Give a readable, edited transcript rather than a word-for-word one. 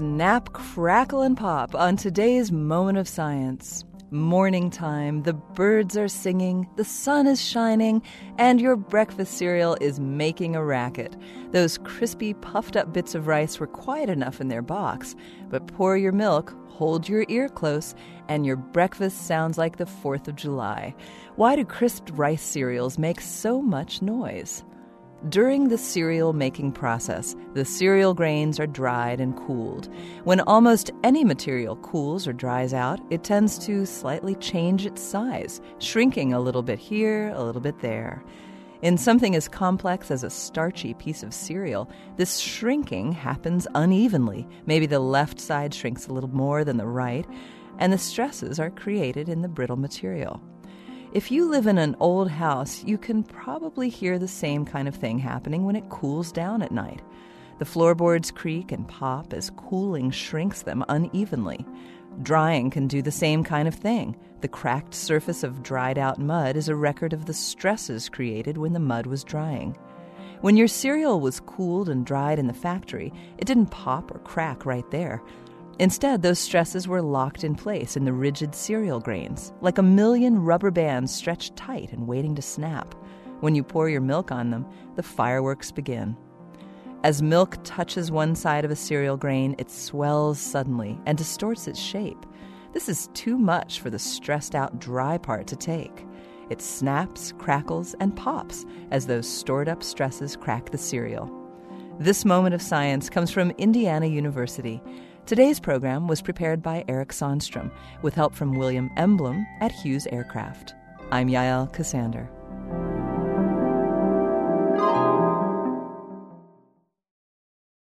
Snap, crackle, and pop on today's Moment of Science. Morning time, the birds are singing, the sun is shining, and your breakfast cereal is making a racket. Those crispy, puffed-up bits of rice were quiet enough in their box, but pour your milk, hold your ear close, and your breakfast sounds like the 4th of July. Why do crisped rice cereals make so much noise? During the cereal making process, the cereal grains are dried and cooled. When almost any material cools or dries out, it tends to slightly change its size, shrinking a little bit here, a little bit there. In something as complex as a starchy piece of cereal, this shrinking happens unevenly. Maybe the left side shrinks a little more than the right, and the stresses are created in the brittle material. If you live in an old house, you can probably hear the same kind of thing happening when it cools down at night. The floorboards creak and pop as cooling shrinks them unevenly. Drying can do the same kind of thing. The cracked surface of dried-out mud is a record of the stresses created when the mud was drying. When your cereal was cooled and dried in the factory, it didn't pop or crack right there. Instead, those stresses were locked in place in the rigid cereal grains, like a million rubber bands stretched tight and waiting to snap. When you pour your milk on them, the fireworks begin. As milk touches one side of a cereal grain, it swells suddenly and distorts its shape. This is too much for the stressed-out dry part to take. It snaps, crackles, and pops as those stored-up stresses crack the cereal. This Moment of Science comes from Indiana University. Today's program was prepared by Eric Sonstrom with help from William Emblem at Hughes Aircraft. I'm Yael Cassander.